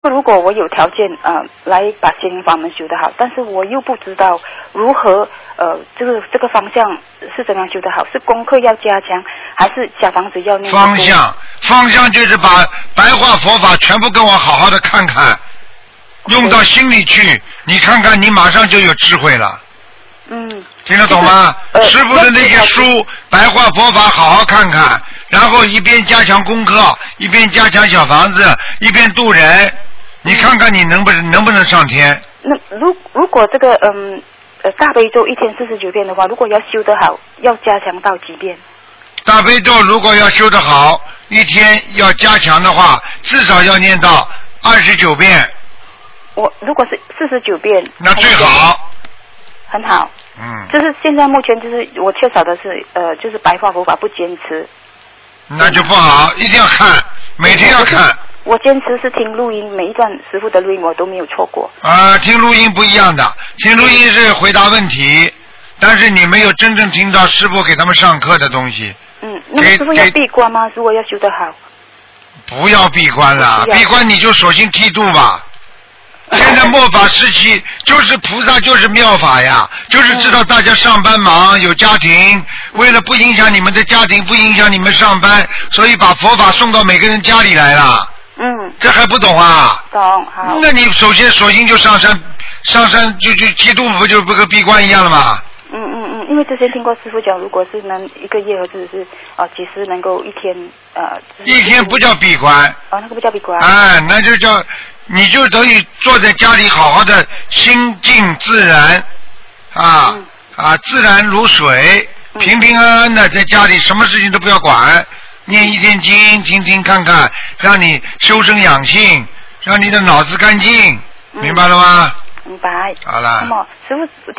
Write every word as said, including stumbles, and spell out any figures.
如果我有条件呃来把心灵法门修得好，但是我又不知道如何呃这个这个方向是怎样修得好，是功课要加强，还是小房子要念？ 方向方向就是把白话佛法全部跟我好好的看看，用到心里去，你看看你马上就有智慧了。 嗯， 听得懂吗？ 呃、 师父的那些书白话佛法好好看看，然后一边加强功课，一边加强小房子，一边度人，你看看你能不能能不能上天？ 那如如果这个嗯呃大悲咒一天四十九遍的话，如果要修得好，要加强到几遍？ 大悲咒如果要修得好，一天要加强的话，至少要念到二十九遍。 我如果是四十九遍， 那最好。 很好。 嗯。 就是现在目前就是我缺少的是呃就是白话佛法不坚持。 那就不好，一定要看，每天要看。 我坚持是听录音，每一段师父的录音我都没有错过。 啊、呃，听录音不一样的，听录音是回答问题，但是你没有真正听到师父给他们上课的东西。 嗯，那么师父要闭关吗？如果要修得好。 不要闭关了，闭关你就索性剃度吧。现在末法时期，就是菩萨就是妙法呀，就是知道大家上班忙有家庭，为了不影响你们的家庭，不影响你们上班，所以把佛法送到每个人家里来了。 嗯。 这还不懂啊？ 懂，好。 那你首先索性就上山，上山就就剃度，不就不跟闭关一样了吗？ 嗯嗯嗯，因为之前听过师父讲，如果是能一个月或者是呃几时能够一天呃。 一天不叫闭关。 哦，那个不叫闭关。 哎，那就叫。你就等于坐在家里好好的心静自然啊、嗯、啊自然如水，平平安安的在家里什么事情都不要管，念一天经听听看看，让你修身养性，让你的脑子干净，明白了吗？ 明白。 好了。 那么师父